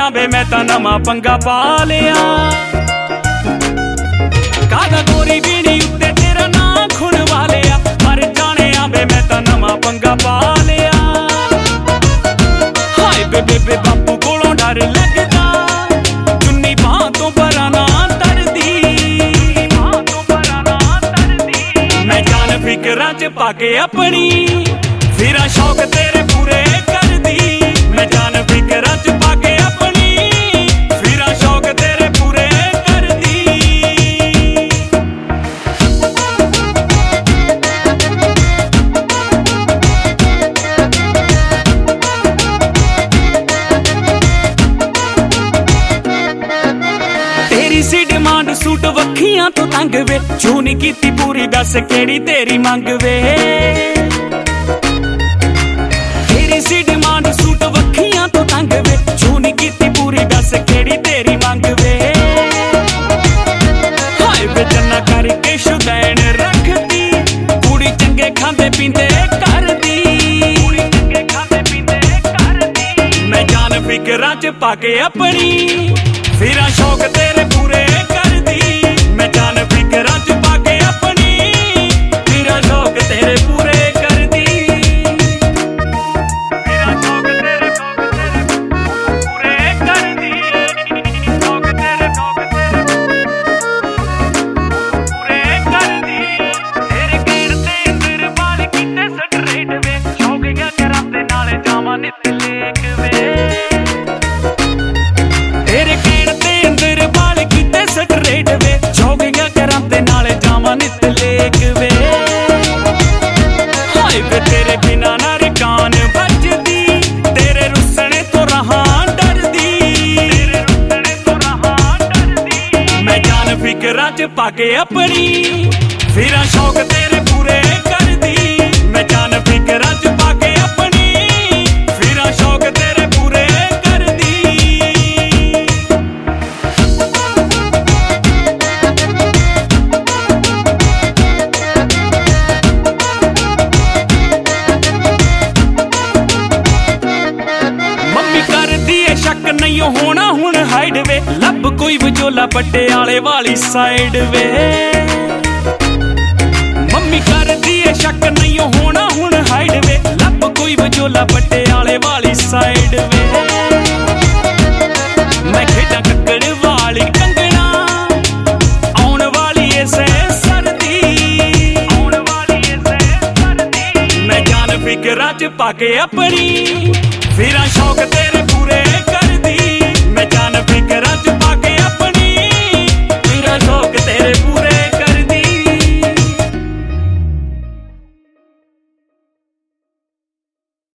ਜਾਣਿਆ ਵੇ मैं तां नवां पंगा पा लिया। कागा गोरी बीड़ी उत्ते तेरा नां खुण वालिया, पर जाणिया वे मैं तां नवां पंगा पा लिया। हाय बे बेबे बापू कोलों डर लगदा, चुन्नी बां तो परां ना तरदी, मैं जान फिकरां च पाके अपनी फिरां शौक तेरे पूरे करदी। मैं जान फिकरां च पाके अपनी फिरां शौक तेरे पूरे करदी। तेरी सी डिमांड सूट वखियां तो तंग वे, जो नहीं कीती पूरी दस केड़ी तेरी मंग वे। तेरी सी डिमांड सूट वखियां तो तंग वे, जो नहीं कीती पूरी दस केड़ी तेरी मंग वे। हाय वे चन्ना करके शुदैन रखदी, कुड़ी चंगे खांदे पींदे करदी, कुड़ी चंगे खांदे पींदे करदी। मैं जान फिकरां च पाके अपनी फिरां शौक तेरे पूरे करदी। मैं जान फिकरां च पाके अपनी फिरां शौक तेरे पूरे करदी। फिरां शौक तेरे पूरे करदी। शौक तेरे पूरे करदी। तेरे घेर ते अंदर बाल कीते स्ट्रेट वे, शौकिया करां दे नाल जावां नित लेक वे। तेरे घेर ते अंदर बाल कीते स्ट्रेट वे, शौकिया करां दे नाल जावां नित लेक वे। हाय वे तेरे बिना ना रिकान बजदी, तेरे रुसने तो रहां डरदी, तेरे रुसने तो रहां डरदी। मैं जान फिकरां च पाके अपनी फिरां शौक तेरे पूरे करदी। मैं जान फिकरां च पाके अपनी फिरां शौक तेरे पूरे करदी। मम्मी करदी ए शक नहीं होना हुण हाइड वे, लब कोई विचोला पटियाले वाली साइड वे। मम्मी करदी ए शक नहीं होना हुण हाइड वे, लब कोई विचोला पटियाले वाली साइड वे। मैं खेडां कक्कड़ वाली कंगना, आउण वाली ए सह सरदी, आउण वाली ए सह सरदी। मैं जान फिकरां च पाके अपनी फिरां शौक तेरे